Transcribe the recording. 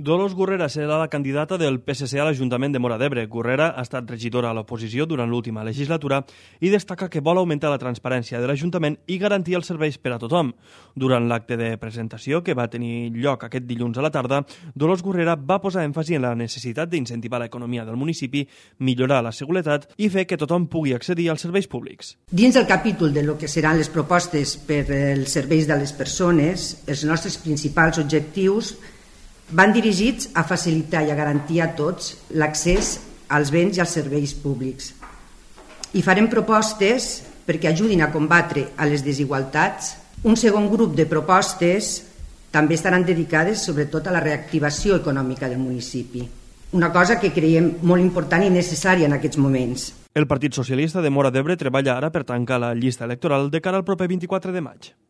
Dolors Gurrera serà la candidata del PSC a l'Ajuntament de Móra d'Ebre. Gurrera ha estat regidora a l'oposició durant l'última legislatura i destaca que vol augmentar la transparència de l'Ajuntament i garantir els serveis per a tothom. Durant l'acte de presentació, que va tenir lloc aquest dilluns a la tarda, Dolors Gurrera va posar èmfasi en la necessitat d'incentivar l'economia del municipi, millorar la seguretat i fer que tothom pugui accedir als serveis públics. Dins del capítol de lo que seran les propostes per als serveis de les persones, els nostres principals objectius van dirigits a facilitar i a garantir a tots l'accés als béns i als serveis públics. I farem propostes perquè ajudin a combatre a les desigualtats. Un segon grup de propostes també estaran dedicades sobretot a la reactivació econòmica del municipi, una cosa que creiem molt important i necessària en aquests moments. El Partit Socialista de Móra d'Ebre treballa ara per tancar la llista electoral de cara al proper 24 de maig.